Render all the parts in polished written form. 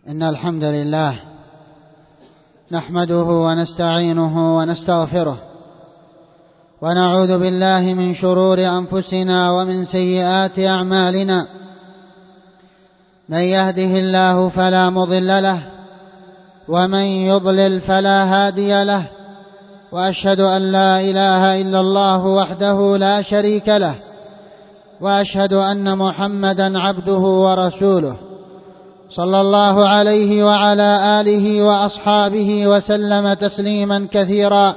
إن الحمد لله نحمده ونستعينه ونستغفره ونعوذ بالله من شرور أنفسنا ومن سيئات أعمالنا. من يهده الله فلا مضل له ومن يضلل فلا هادي له، وأشهد أن لا إله إلا الله وحده لا شريك له، وأشهد أن محمدا عبده ورسوله صلى الله عليه وعلى آله وأصحابه وسلم تسليما كثيرا.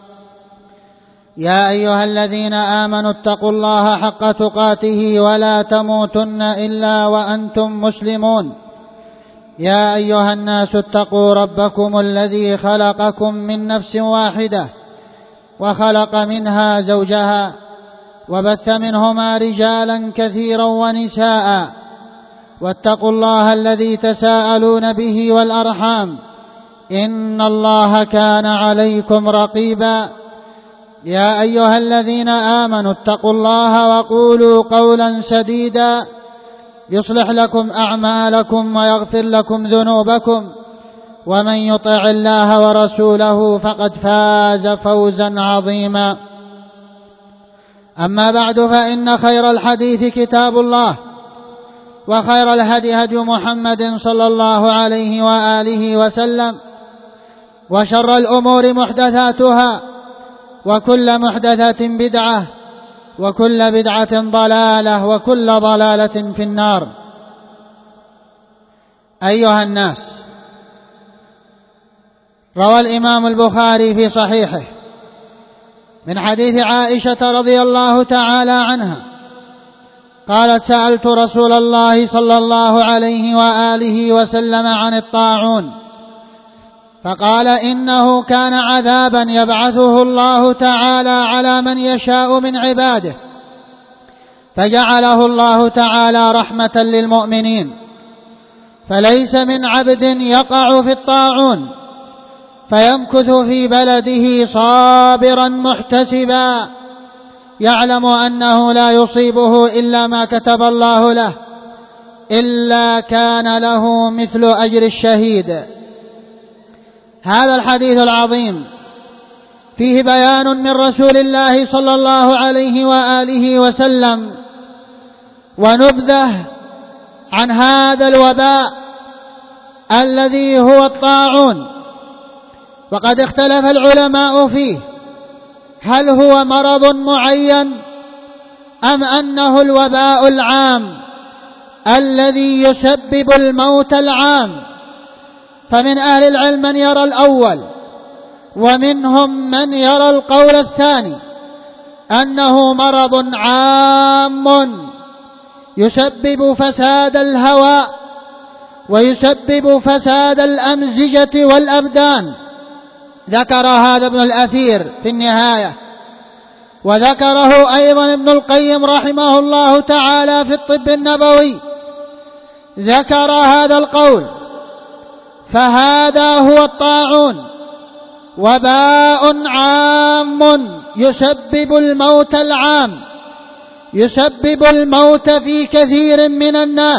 يا أيها الذين آمنوا اتقوا الله حق تقاته ولا تموتن إلا وأنتم مسلمون. يا أيها الناس اتقوا ربكم الذي خلقكم من نفس واحدة وخلق منها زوجها وبث منهما رجالا كثيرا ونساء، واتقوا الله الذي تساءلون به والأرحام إن الله كان عليكم رقيبا. يا أيها الذين آمنوا اتقوا الله وقولوا قولا سديدا يصلح لكم أعمالكم ويغفر لكم ذنوبكم، ومن يطع الله ورسوله فقد فاز فوزا عظيما. أما بعد، فإن خير الحديث كتاب الله، وخير الهدي هدي محمد صلى الله عليه وآله وسلم، وشر الأمور محدثاتها، وكل محدثة بدعة، وكل بدعة ضلالة، وكل ضلالة في النار. أيها الناس، روى الإمام البخاري في صحيحه من حديث عائشة رضي الله تعالى عنها قالت: سألت رسول الله صلى الله عليه وآله وسلم عن الطاعون، فقال: إنه كان عذابا يبعثه الله تعالى على من يشاء من عباده، فجعله الله تعالى رحمة للمؤمنين، فليس من عبد يقع في الطاعون فيمكث في بلده صابرا محتسبا يعلم أنه لا يصيبه إلا ما كتب الله له إلا كان له مثل أجر الشهيد. هذا الحديث العظيم فيه بيان من رسول الله صلى الله عليه وآله وسلم ونبذة عن هذا الوباء الذي هو الطاعون. وقد اختلف العلماء فيه، هل هو مرض معين أم أنه الوباء العام الذي يسبب الموت العام؟ فمن أهل العلم من يرى الأول، ومنهم من يرى القول الثاني، أنه مرض عام يسبب فساد الهواء ويسبب فساد الأمزجة والأبدان. ذكر هذا ابن الأثير في النهاية، وذكره أيضا ابن القيم رحمه الله تعالى في الطب النبوي، ذكر هذا القول. فهذا هو الطاعون، وباء عام يسبب الموت العام، يسبب الموت في كثير من الناس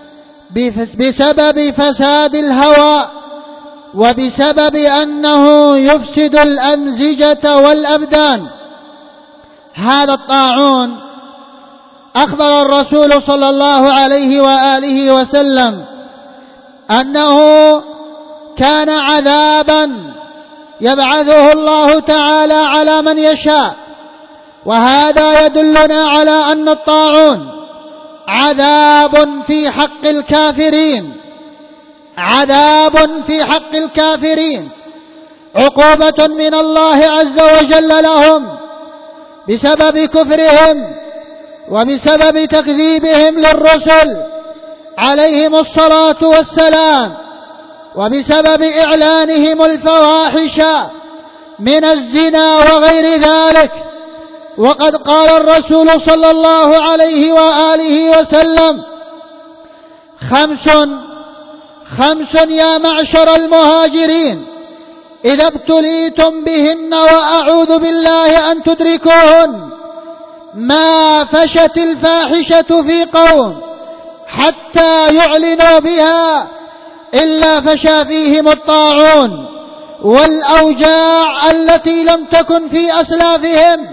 بسبب فساد الهواء، وبسبب أنه يفسد الأمزجة والأبدان. هذا الطاعون أخبر الرسول صلى الله عليه وآله وسلم أنه كان عذابا يبعثه الله تعالى على من يشاء، وهذا يدلنا على أن الطاعون عذاب في حق الكافرين، عذاب في حق الكافرين، عقوبة من الله عز وجل لهم بسبب كفرهم وبسبب تكذيبهم للرسل عليهم الصلاة والسلام، وبسبب إعلانهم الفواحش من الزنا وغير ذلك. وقد قال الرسول صلى الله عليه وآله وسلم: خمس يا معشر المهاجرين إذا ابتليتم بهن وأعوذ بالله أن تدركوهن: ما فشت الفاحشة في قوم حتى يعلنوا بها إلا فشى فيهم الطاعون والأوجاع التي لم تكن في أسلافهم،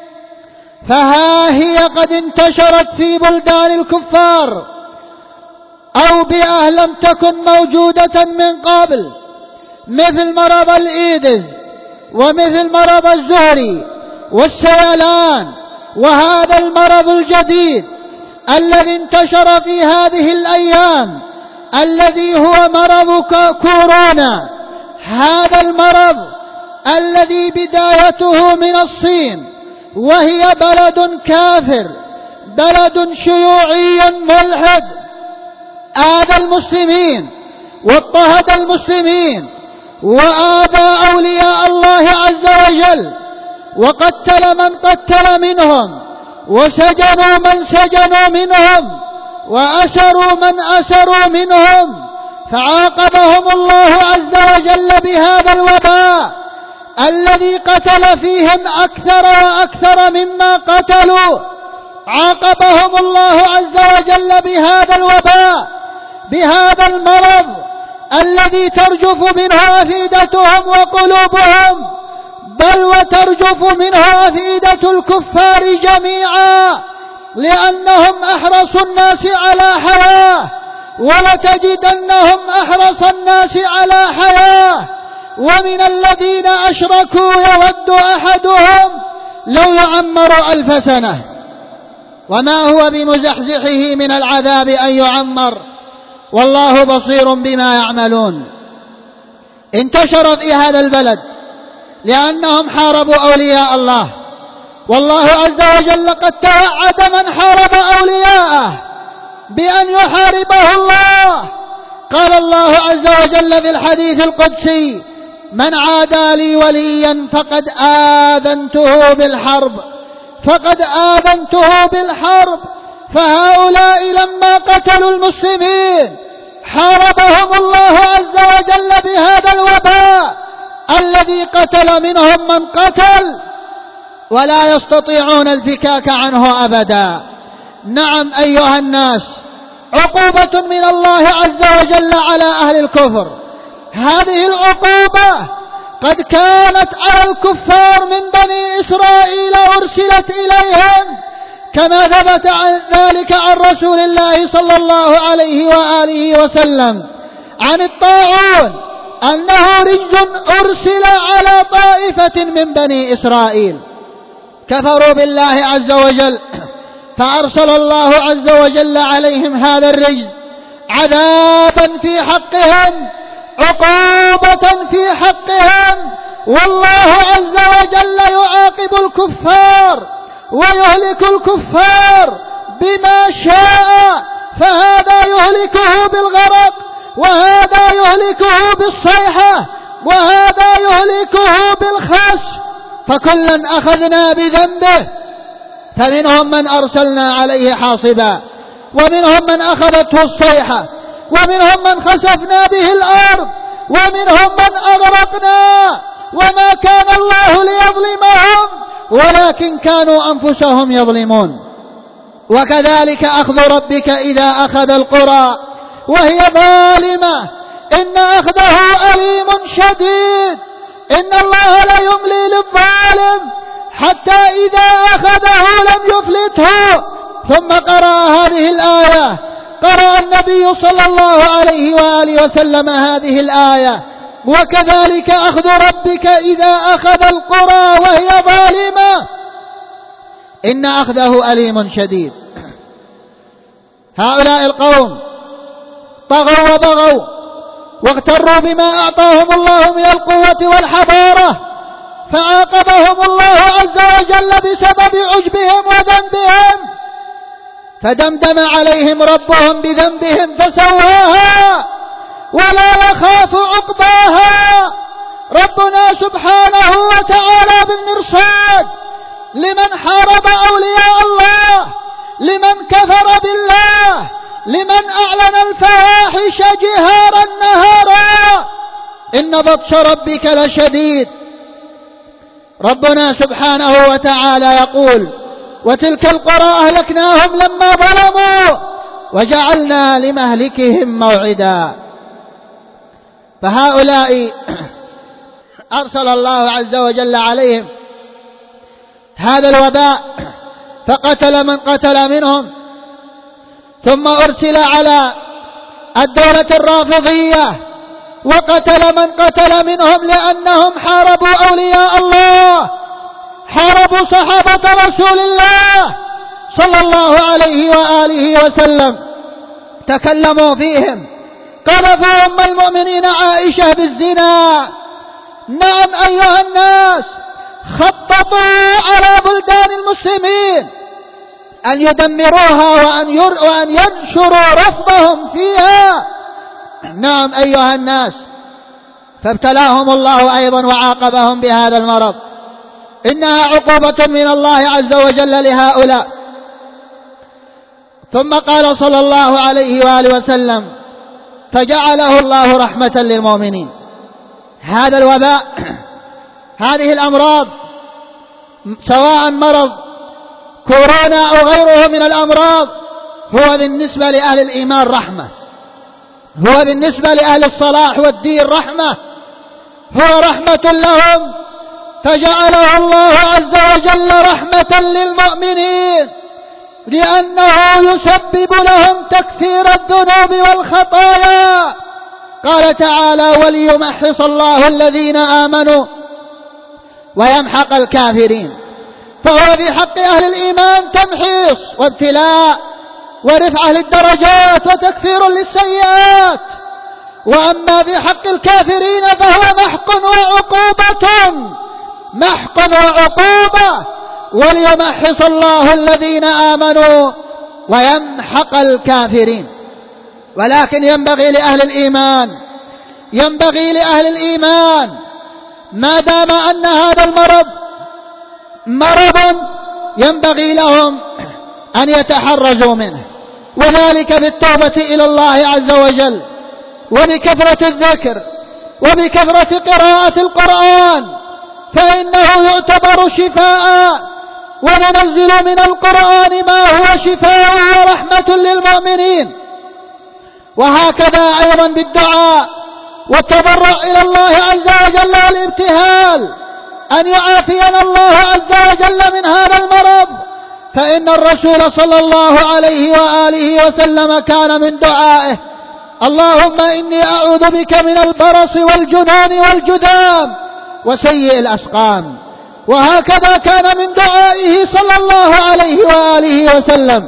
فها هي قد انتشرت في بلدان الكفار أو بيئة لم تكن موجودة من قبل، مثل مرض الإيدز ومثل مرض الزهري والسيلان، وهذا المرض الجديد الذي انتشر في هذه الأيام الذي هو مرض كورونا. هذا المرض الذي بدايته من الصين، وهي بلد كافر، بلد شيوعي ملحد، آذى المسلمين واضطهد المسلمين وآذى أولياء الله عز وجل، وقتل من قتل منهم، وسجنوا من سجنوا منهم، وأسروا من أسروا منهم، فعاقبهم الله عز وجل بهذا الوباء الذي قتل فيهم أكثر وأكثر مما قتلوا. عاقبهم الله عز وجل بهذا الوباء، بهذا المرض الذي ترجف منه أفئدتهم وقلوبهم، بل وترجف منه أفئدة الكفار جميعا، لأنهم أحرص الناس على حياة، ولتجدنهم أحرص الناس على حياة. ومن الذين أشركوا يود أحدهم لو يعمر 1000 سنة، وما هو بمزحزحه من العذاب أن يعمر، والله بصير بما يعملون. انتشر في هذا البلد لأنهم حاربوا أولياء الله، والله عز وجل قد توعد من حارب أولياءه بأن يحاربه الله. قال الله عز وجل في الحديث القدسي: من عادى لي وليا فقد آذنته بالحرب، فقد آذنته بالحرب. فهؤلاء لما قتلوا المسلمين حاربهم الله عز وجل بهذا الوباء الذي قتل منهم من قتل، ولا يستطيعون الفكاك عنه أبدا. نعم أيها الناس، عقوبة من الله عز وجل على أهل الكفر. هذه العقوبة قد كانت على الكفار من بني إسرائيل أرسلت إليهم، كما ثبت ذلك عن رسول الله صلى الله عليه وآله وسلم عن الطاعون أنه رجز أرسل على طائفة من بني إسرائيل، كفروا بالله عز وجل، فأرسل الله عز وجل عليهم هذا الرجز عذابا في حقهم، عقوبة في حقهم. والله عز وجل يعاقب الكفار ويهلك الكفار بما شاء، فهذا يهلكه بالغرق، وهذا يهلكه بالصيحة، وهذا يهلكه بالخسف، فكلا أخذنا بذنبه، فمنهم من أرسلنا عليه حاصبا، ومنهم من أخذته الصيحة، ومنهم من خسفنا به الأرض، ومنهم من أغرقنا، وما كان الله ليظلمهم ولكن كانوا أنفسهم يظلمون. وكذلك أخذ ربك إذا أخذ القرى وهي ظالمة إن أخذه أليم شديد. إن الله لا يملي للظالم حتى إذا أخذه لم يفلته. ثم قرأ هذه الآية، قرأ النبي صلى الله عليه وآله وسلم هذه الآية: وكذلك أخذ ربك إذا أخذ القرى وهي ظالمة إن أخذه أليم شديد. هؤلاء القوم طغوا وبغوا واغتروا بما أعطاهم الله من القوة والحضارة، فعاقبهم الله عز وجل بسبب عجبهم وذنبهم، فدمدم عليهم ربهم بذنبهم فسواها ولا يخاف عقباها. ربنا سبحانه وتعالى بالمرصاد لمن حارب أولياء الله، لمن كفر بالله، لمن أعلن الفواحش جهارا نهارا. إن بطش ربك لشديد. ربنا سبحانه وتعالى يقول: وتلك القرى أهلكناهم لما ظلموا وجعلنا لمهلكهم موعدا. فهؤلاء أرسل الله عز وجل عليهم هذا الوباء فقتل من قتل منهم، ثم أرسل على الدولة الرافضية وقتل من قتل منهم لأنهم حاربوا أولياء الله، حاربوا صحابة رسول الله صلى الله عليه وآله وسلم، تكلموا فيهم، قذفوا أم المؤمنين عائشة بالزنا. نعم أيها الناس، خططوا على بلدان المسلمين أن يدمروها وأن ينشروا رفضهم فيها. نعم أيها الناس، فابتلاهم الله أيضا وعاقبهم بهذا المرض. إنها عقوبة من الله عز وجل لهؤلاء. ثم قال صلى الله عليه وآله وسلم: فجعله الله رحمة للمؤمنين. هذا الوباء، هذه الأمراض، سواء مرض كورونا أو غيره من الأمراض، هو بالنسبة لأهل الإيمان رحمة، هو بالنسبة لأهل الصلاح والدين رحمة، هو رحمة لهم، فجعله الله عز وجل رحمة للمؤمنين، لأنه يسبب لهم تكثير الذنوب والخطايا. قال تعالى: وليمحص الله الذين آمنوا ويمحق الكافرين. فهو في حق أهل الإيمان تمحيص وابتلاء ورفعة للدرجات وتكفير للسيئات، وأما في حق الكافرين فهو محق وعقوبة، محق وعقوبة. وليمحص الله الذين آمنوا ويمحق الكافرين. ولكن ينبغي لأهل الإيمان ما دام أن هذا المرض مرض ينبغي لهم أن يتحرزوا منه، وذلك بالتوبة إلى الله عز وجل، وبكثرة الذكر، وبكثرة قراءة القرآن، فإنه يعتبر شفاء، وننزل من القرآن ما هو شفاء ورحمة للمؤمنين. وهكذا أيضا بالدعاء والتضرع إلى الله عز وجل والابتهال أن يعافينا الله عز وجل من هذا المرض، فإن الرسول صلى الله عليه وآله وسلم كان من دعائه: اللهم إني أعوذ بك من البرص والجنون والجذام وسيء الأسقام. وهكذا كان من دعائه صلى الله عليه وآله وسلم: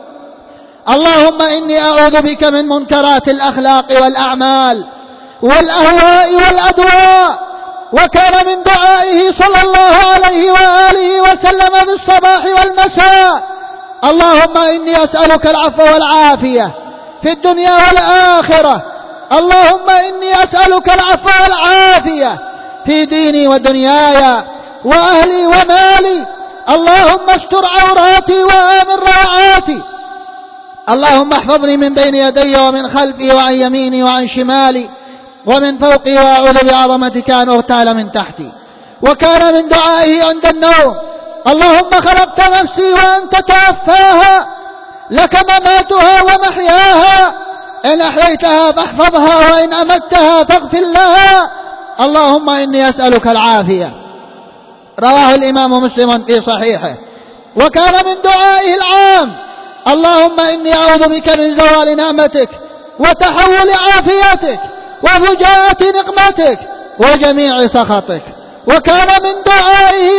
اللهم إني أعوذ بك من منكرات الأخلاق والأعمال والأهواء والأدواء. وكان من دعائه صلى الله عليه وآله وسلم بالصباح والمساء: اللهم إني أسألك العفو والعافية في الدنيا والآخرة، اللهم إني أسألك العفو والعافية في ديني ودنياي وأهلي ومالي، اللهم استر عوراتي وآمن روعاتي، اللهم احفظني من بين يدي ومن خلفي وعن يميني وعن شمالي ومن فوقي، وأعوذ بعظمتك أن أغتال من تحتي. وكان من دعائه عند النوم: اللهم خلقت نفسي وأنت توفاها، لك مماتها ومحياها، إن أحييتها فاحفظها وإن أمتها فاغفر لها، اللهم إني أسألك العافية. رواه الإمام مسلم في صحيحه. وكان من دعائه العام: اللهم إني أعوذ بك من زوال نعمتك وتحول عافيتك وفجاءة نقمتك وجميع سخطك. وكان من دعائه: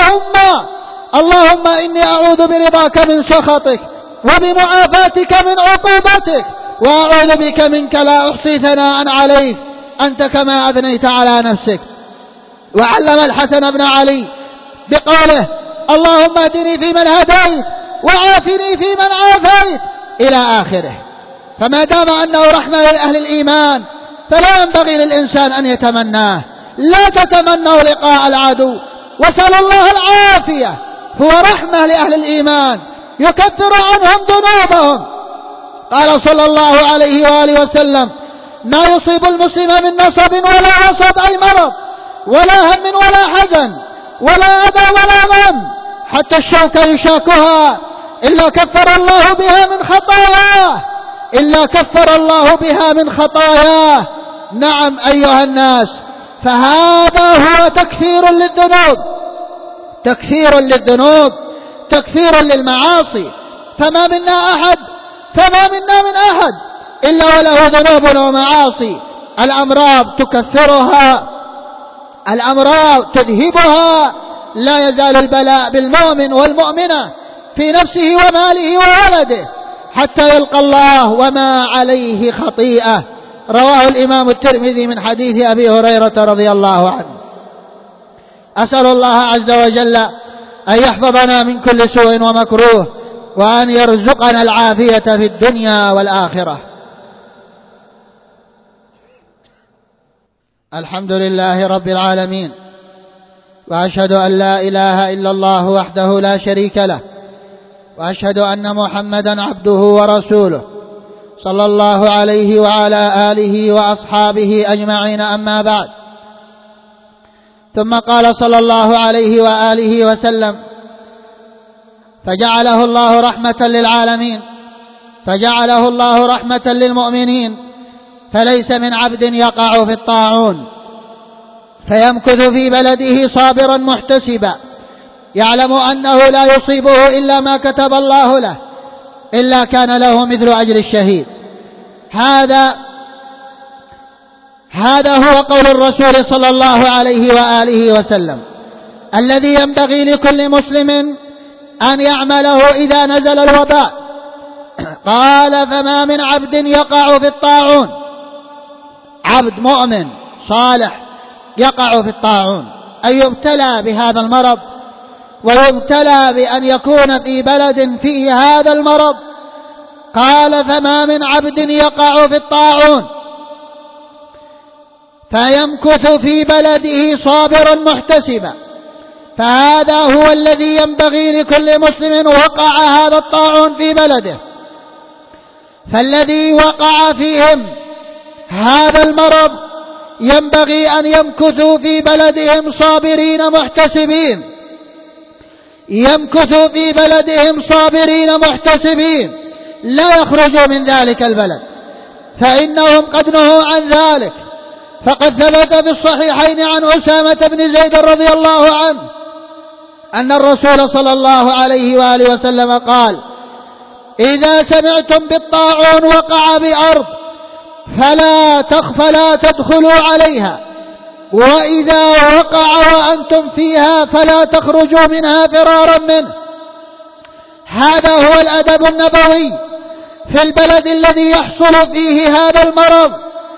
اللهم إني أعوذ برضاك من سخطك وبمعافاتك من عقوبتك، وأعوذ بك منك لا أحصي ثناء عليك أنت كما أثنيت على نفسك. وعلم الحسن بن علي بقوله: اللهم اهدني فيمن هديت وعافني فيمن عافيت، إلى آخره. فما دام أنه رحمة لأهل الإيمان فلا ينبغي للإنسان أن يتمناه. لا تتمنوا لقاء العدو، وسألوا الله العافية، هو رحمة لأهل الإيمان يكفر عنهم ذنوبهم. قال صلى الله عليه وآله وسلم: ما يصيب المسلم من نصب ولا وصب أي مرض ولا هم ولا حزن ولا أذى ولا غم حتى الشوكة يشاكها إلا كفر الله بها من خطاياه نعم أيها الناس، فهذا هو تكفير للذنوب، تكفير للمعاصي. فما منا من أحد إلا وله ذنوب ومعاصي. الأمراض تكفرها، الأمراض تذهبها. لا يزال البلاء بالمؤمن والمؤمنة في نفسه وماله وولده حتى يلقى الله وما عليه خطيئة. رواه الإمام الترمذي من حديث أبي هريرة رضي الله عنه. أسأل الله عز وجل أن يحفظنا من كل سوء ومكروه، وأن يرزقنا العافية في الدنيا والآخرة. الحمد لله رب العالمين، وأشهد أن لا إله إلا الله وحده لا شريك له، وأشهد أن محمدا عبده ورسوله صلى الله عليه وعلى آله وأصحابه أجمعين. أما بعد، ثم قال صلى الله عليه وآله وسلم: فجعله الله رحمة للعالمين، فجعله الله رحمة للمؤمنين، فليس من عبد يقع في الطاعون فيمكث في بلده صابرا محتسبا يعلم أنه لا يصيبه إلا ما كتب الله له إلا كان له مثل أجر الشهيد. هذا هو قول الرسول صلى الله عليه وآله وسلم الذي ينبغي لكل مسلم أن يعمله إذا نزل الوباء. قال: فما من عبد يقع في الطاعون، عبد مؤمن صالح يقع في الطاعون، أن يبتلى بهذا المرض ويبتلى بأن يكون في بلد فيه هذا المرض. قال: فما من عبد يقع في الطاعون فيمكث في بلده صابرا محتسبا، فهذا هو الذي ينبغي لكل مسلم وقع هذا الطاعون في بلده. فالذي وقع فيهم هذا المرض ينبغي أن يمكثوا في بلدهم صابرين محتسبين، يمكثوا في بلدهم صابرين محتسبين، لا يخرجوا من ذلك البلد، فإنهم قد نهوا عن ذلك. فقد ثبت في الصحيحين عن أسامة بن زيد رضي الله عنه أن الرسول صلى الله عليه وآله وسلم قال: إذا سمعتم بالطاعون وقع بأرض فلا تدخلوا عليها، وإذا وقع وأنتم فيها فلا تخرجوا منها فرارا منه. هذا هو الأدب النبوي في البلد الذي يحصل فيه هذا المرض،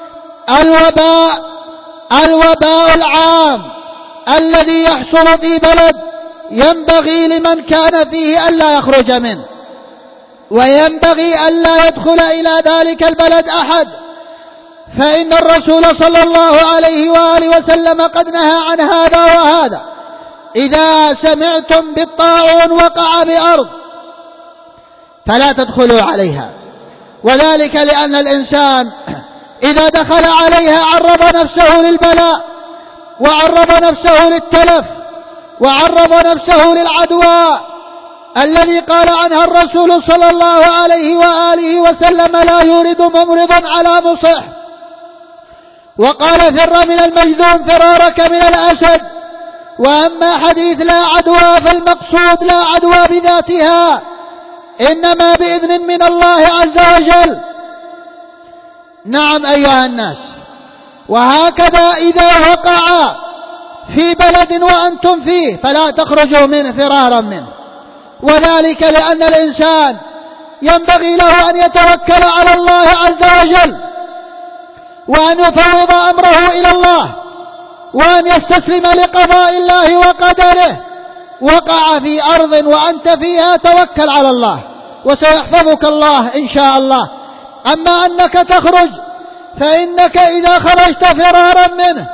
الوباء العام الذي يحصل في بلد. ينبغي لمن كان فيه ألا يخرج منه، وينبغي ألا يدخل إلى ذلك البلد أحد، فإن الرسول صلى الله عليه وآله وسلم قد نهى عن هذا وهذا. إذا سمعتم بالطاعون وقع بأرض فلا تدخلوا عليها، وذلك لأن الإنسان إذا دخل عليها عرض نفسه للبلاء، وعرض نفسه للتلف، وعرض نفسه للعدوى الذي قال عنها الرسول صلى الله عليه وآله وسلم: لا يورد ممرض على مصح. وقال: فر من المجذوم فرارك من الأسد. وأما حديث لا عدوى فالمقصود لا عدوى بذاتها، إنما بإذن من الله عز وجل. نعم أيها الناس، وهكذا إذا وقع في بلد وأنتم فيه فلا تخرجوا منه فرارا منه، وذلك لأن الإنسان ينبغي له أن يتوكل على الله عز وجل، وأن يفوض أمره إلى الله، وأن يستسلم لقضاء الله وقدره. وقع في أرض وأنت فيها توكل على الله وسيحفظك الله إن شاء الله. أما أنك تخرج فإنك إذا خرجت فرارا منه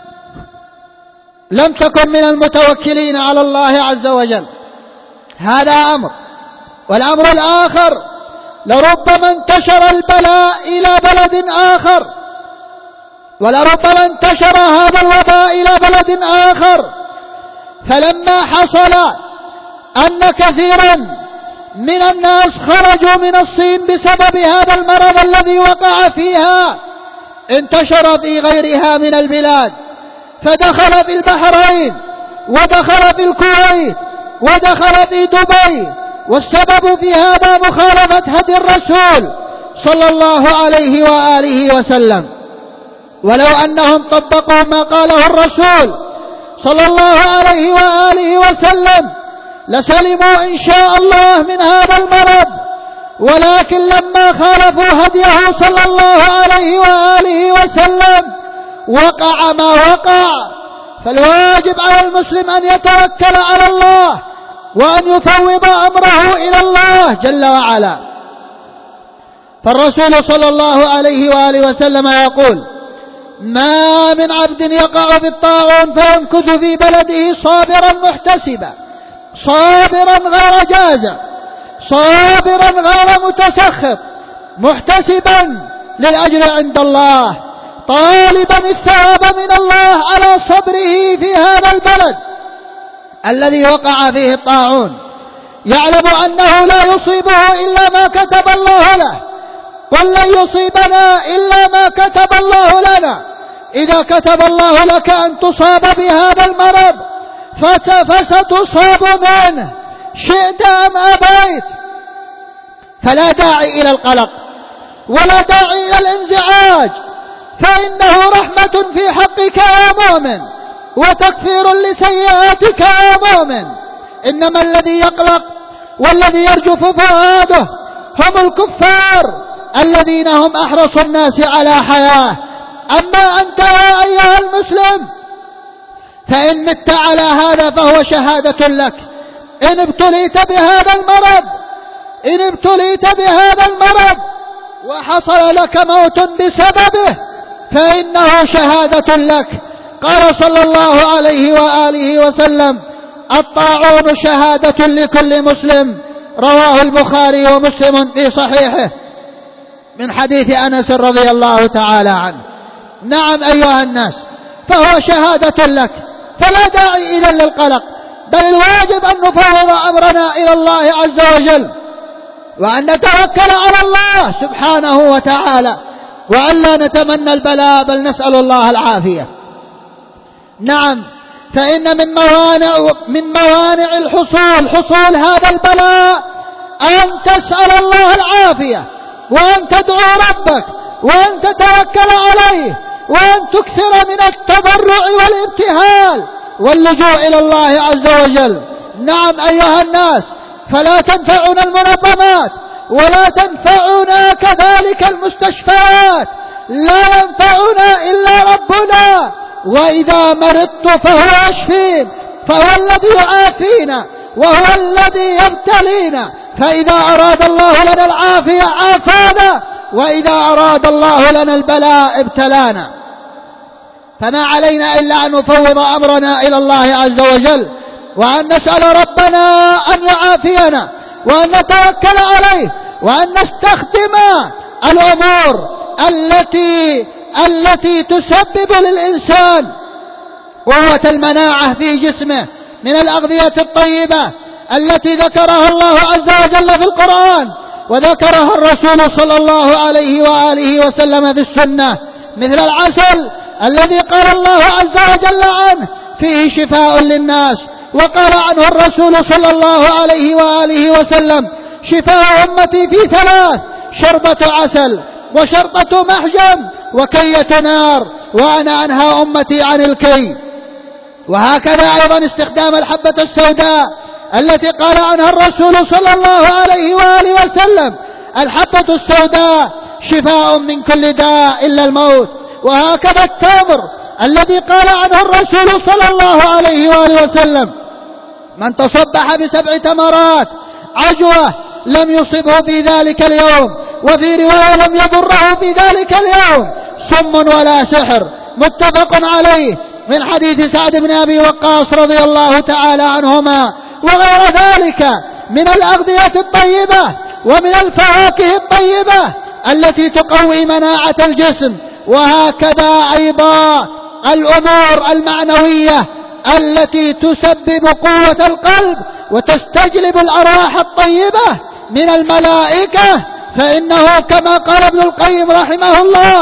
لم تكن من المتوكلين على الله عز وجل. هذا أمر. والأمر الآخر: لربما انتشر البلاء إلى بلد آخر، ولربما انتشر هذا الوباء إلى بلد آخر، فلما حصل أن كثيرا من الناس خرجوا من الصين بسبب هذا المرض الذي وقع فيها، انتشر في غيرها من البلاد، فدخل في البحرين ودخل في الكويت ودخل في دبي، والسبب في هذا مخالفة هدي الرسول صلى الله عليه وآله وسلم. ولو أنهم طبقوا ما قاله الرسول صلى الله عليه وآله وسلم لسلموا إن شاء الله من هذا المرض، ولكن لما خالفوا هديه صلى الله عليه وآله وسلم وقع ما وقع. فالواجب على المسلم أن يتوكل على الله وأن يفوض أمره إلى الله جل وعلا. فالرسول صلى الله عليه وآله وسلم يقول: ما من عبد يقع في الطاعون فيمكث في بلده صابرا محتسبا، صابرا غير جازع، صابرا غير متسخط، محتسبا للأجر عند الله، طالبا الثواب من الله على صبره في هذا البلد الذي وقع فيه الطاعون، يعلم أنه لا يصيبه إلا ما كتب الله له، قل لن يصيبنا إلا ما كتب الله لنا. إذا كتب الله لك أن تصاب بهذا المرض فستصاب منه شئت أم أبيت، فلا داعي إلى القلق ولا داعي إلى الانزعاج، فإنه رحمة في حقك يا مؤمن وتكفير لسيئاتك يا مؤمن. إنما الذي يقلق والذي يرجف فؤاده هم الكفار الذين هم أحرص الناس على حياة. أما أنت يا أيها المسلم فإن مت على هذا فهو شهادة لك. إن ابتليت بهذا المرض وحصل لك موت بسببه فإنه شهادة لك. قال صلى الله عليه وآله وسلم: الطاعون شهادة لكل مسلم، رواه البخاري ومسلم في صحيحه من حديث أنس رضي الله تعالى عنه. نعم أيها الناس، فهو شهادة لك، فلا داعي إذن للقلق، بل الواجب أن نفوض أمرنا إلى الله عز وجل وأن نتوكل على الله سبحانه وتعالى، وأن لا نتمنى البلاء بل نسأل الله العافية. نعم، فإن من موانع حصول هذا البلاء أن تسأل الله العافية، وأن تدعو ربك، وأن تتوكل عليه، وأن تكثر من التضرع والابتهال واللجوء إلى الله عز وجل. نعم أيها الناس، فلا تنفعنا المنظمات ولا تنفعنا كذلك المستشفيات، لا ينفعنا إلا ربنا، وإذا مرضت فهو يشفين، فهو الذي يعافينا وهو الذي يبتلينا. فإذا أراد الله لنا العافية عافانا، وإذا أراد الله لنا البلاء ابتلانا. فما علينا إلا أن نفوض أمرنا إلى الله عز وجل، وأن نسأل ربنا أن يعافينا، وأن نتوكل عليه، وأن نستخدم الأمور التي تسبب للإنسان قوة المناعة في جسمه من الأغذية الطيبة التي ذكرها الله عز وجل في القرآن وذكرها الرسول صلى الله عليه وآله وسلم في السنة، مثل العسل الذي قال الله عز وجل عنه: فيه شفاء للناس. وقال عنه الرسول صلى الله عليه وآله وسلم: شفاء أمتي في 3: شربة عسل، وشرطة محجم، وكية نار، وأنا أنهى أمتي عن الكي. وهكذا أيضا استخدام الحبة السوداء التي قال عنها الرسول صلى الله عليه وآله وسلم: الحبة السوداء شفاء من كل داء إلا الموت. وهكذا التمر الذي قال عنه الرسول صلى الله عليه وآله وسلم: من تصبح ب7 تمرات عجوة لم يصبه في ذلك اليوم، وفي رواية لم يضره في ذلك اليوم سم ولا سحر. متفق عليه من حديث سعد بن أبي وقاص رضي الله تعالى عنهما. وغير ذلك من الأغذية الطيبة ومن الفواكه الطيبة التي تقوي مناعة الجسم. وهكذا أيضا الأمور المعنوية التي تسبب قوة القلب وتستجلب الأرواح الطيبة من الملائكة، فإنه كما قال ابن القيم رحمه الله: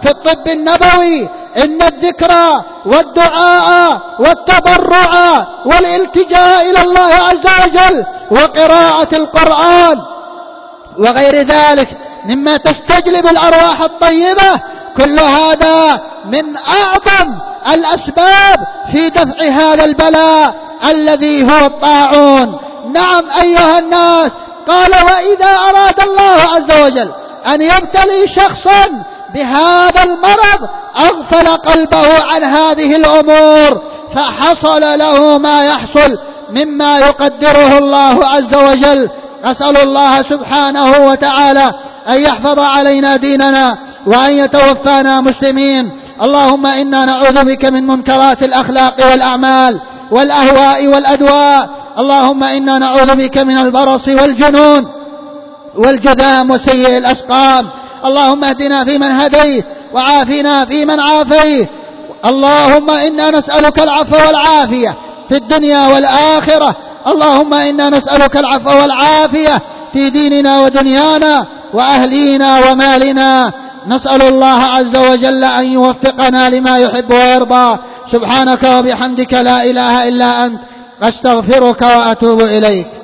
في الطب النبوي إن الذكر والدعاء والتضرع والالتجاء إلى الله عز وجل وقراءة القرآن وغير ذلك مما تستجلب الأرواح الطيبة، كل هذا من أعظم الأسباب في دفع هذا البلاء الذي هو الطاعون. نعم أيها الناس، قال وإذا أراد الله عز وجل أن يبتلي شخصا بهذا المرض أغفل قلبه عن هذه الأمور فحصل له ما يحصل مما يقدره الله عز وجل. أسأل الله سبحانه وتعالى أن يحفظ علينا ديننا وأن يتوفانا مسلمين. اللهم إنا نعوذ بك من منكرات الأخلاق والأعمال والأهواء والأدواء. اللهم إنا نعوذ بك من البرص والجنون والجذام وسيء الأسقام. اللهم اهدنا فيمن هديت وعافنا فيمن عافيت. اللهم إنا نسألك العفو والعافية في الدنيا والآخرة. اللهم إنا نسألك العفو والعافية في ديننا ودنيانا وأهلينا ومالنا. نسأل الله عز وجل أن يوفقنا لما يحب ويرضى. سبحانك وبحمدك لا إله إلا أنت، أستغفرك وأتوب إليك.